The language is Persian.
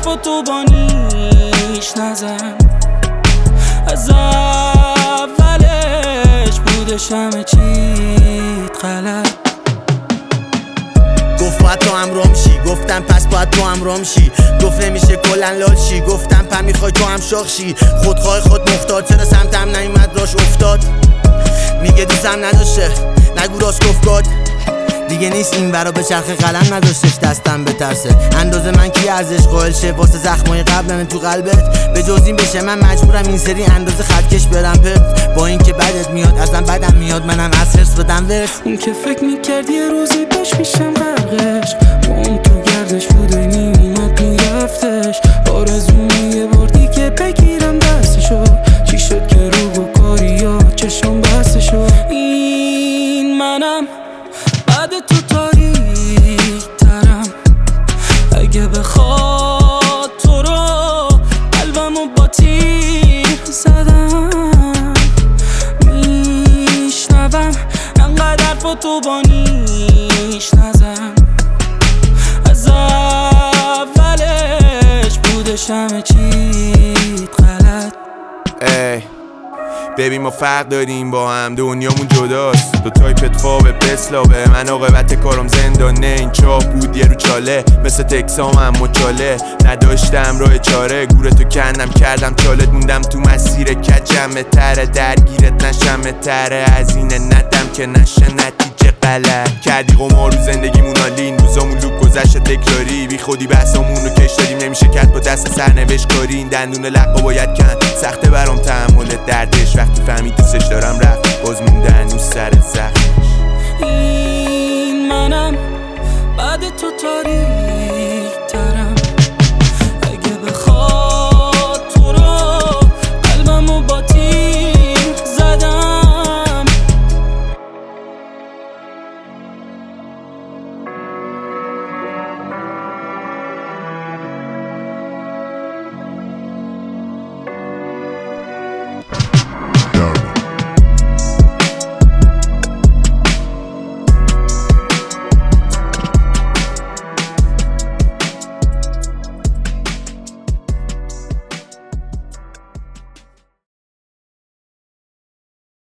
حرف تو با نیش نزن، از اولش بودش همه چیت غلط. گفت باید تو هم رام شی، گفتم پس باید تو هم رام شی. گفت نمیشه کلن لال شی، گفتم پا میخوای تو هم شاخ شی. خودخواه خود مختار، چرا سمتم نیومد راش افتاد. میگه دوستم نداشته، نگو راست گفت دیگه نیست این ورا به چرخ قلم نداشتش دستم بترسه. اندازه من کی ارزش قائل شه واسه زخمای قبلن تو قلبت. به جز این بشه من مجبورم این سری اندازه خطکش برم پت. با اینکه بدت میاد ازم بدم میاد، منم از حرص بدم ورس. اون که فکر میکرد یه روزی باش میشم غرقش، با اون تو گردش بود و میومد میرفتش. آرزومه یه بار دیگه بگیرم دستشو، چی شد که رو با کاریا چشم بستشو. این منم بعد تو تاریک ترم، اگه بخواد تو رو قلبمو با تیر زدم. میشنوم انقدر حرف تو با نیش نزن، از اولش بودش همه چیت غلط. ببین ما فرق داریم با هم، دنیامون جداست. دو تای پتفابه بسلابه، من عاقبت کارم زندانه. این چاه بود یه رو چاله، مثل تکسام هم مچاله. نداشتم راه چاره، گورتو کندم کردم چالت. موندم تو مسیر کجمه تره، درگیرت نشمه تره. از اینه ندم که نشه نتیجه غلط. کردی قمار رو زندگیمون آلین، روزامون لوک گذشت تکراری. بی خودی بحثامون رو کش دادیم، نمیشه کرد با دست سرنوشت کاری. این دندون لقا باید کند، سخته برام تحمل دردش. وقتی فهمید دوستش دارم رفت، باز موندن رو سر زخمش. این منم بعد تو تاریک